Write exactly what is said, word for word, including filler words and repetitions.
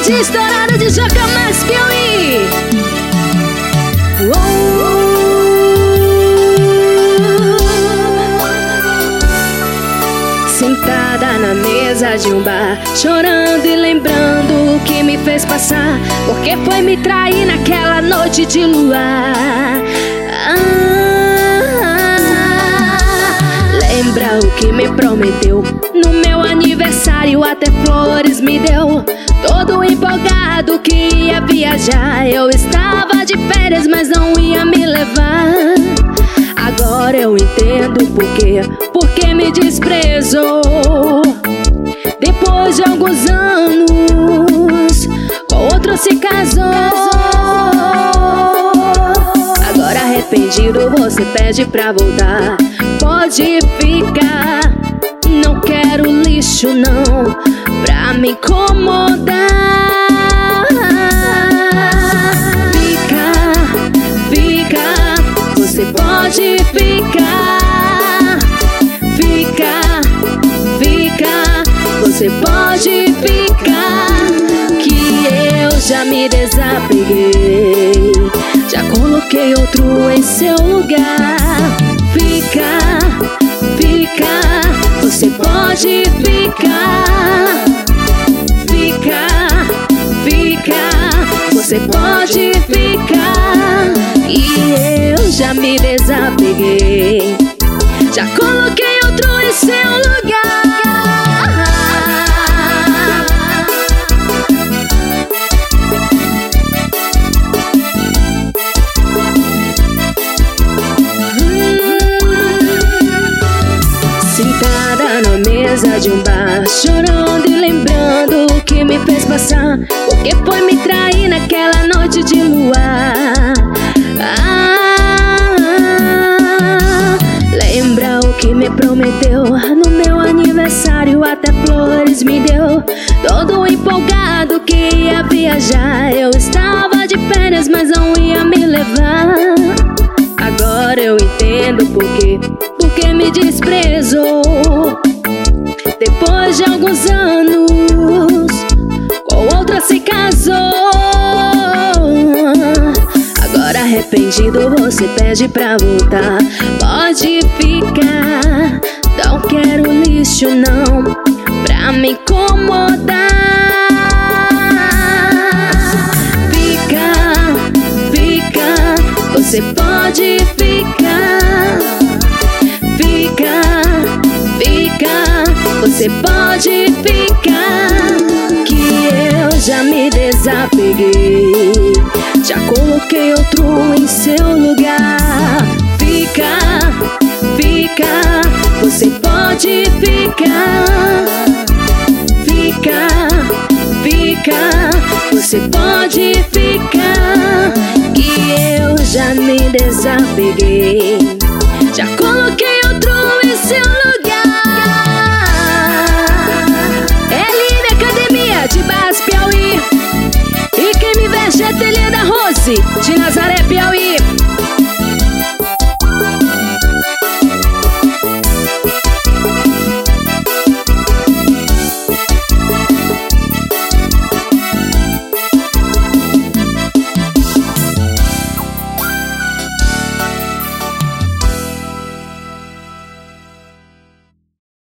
Brasil estourado de Jacamás, Piauí. Sentada na mesa de um bar, chorando e lembrando o que me fez passar, porque foi me trair naquela noite de luar. Ah, lembra o que me prometeu no meu aniversário, até flores me deu. Todo empolgado que ia viajar, eu estava de férias, mas não ia me levar. Agora eu entendo por quê, porque me desprezou. Depois de alguns anos, com outro se casou. Agora arrependido você pede pra voltar. Pode ficar, não quero lixo não pra me incomodar. Fica, fica, você pode ficar. Fica, fica, você pode ficar. Que eu já me desapeguei, já coloquei outro em seu lugar. Fica, fica, você pode ficar. Fica, fica, você pode ficar. E eu já me desapeguei, já coloquei outro em seu lugar. Sentada na mesa de um bar, chorando e lembrando o que me fez passar, porque foi me trair naquela noite de luar. Ah, lembra o que me prometeu no meu aniversário, até flores me deu. Todo empolgado que ia viajar, eu estava de férias, mas não ia me levar. Agora eu entendo por quê, porque me desprezou. Depois de alguns anos, com outra se casou. Agora arrependido você pede pra voltar. Pode ficar, não quero lixo não pra me incomodar. Fica, fica, você pode ficar. Fica, fica, você pode ficar. Que eu já me desapeguei, já coloquei outro em seu lugar. Fica, fica, você pode ficar. Fica, fica, você pode ficar. Que eu já me desapeguei,